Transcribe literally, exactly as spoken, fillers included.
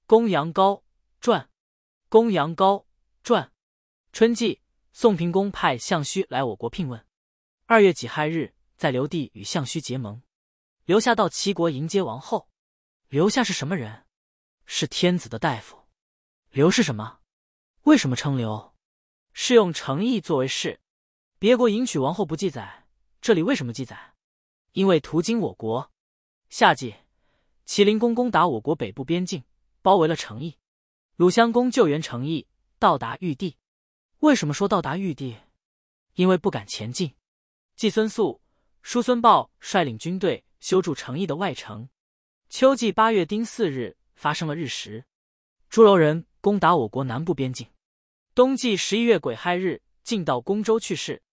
公羊羔传，公羊羔传。春季，宋平公派项须来我国聘问。二月己亥日，在刘地与项须结盟。刘夏到齐国迎接王后。刘夏是什么人？是天子的大夫。刘是什么？为什么称刘？是用诚意作为氏。别国迎娶王后不记载，这里为什么记载？因为途经我国。夏季，齐灵公攻打我国北部边境，包围了成邑。鲁襄公救援成邑，到达玉地。为什么说到达玉地？因为不敢前进。季孙宿、叔孙豹率领军队修筑成邑的外城。秋季八月丁巳日发生了日食。诸柔人攻打我国南部边境。冬季十一月癸亥日，晋悼公周去世。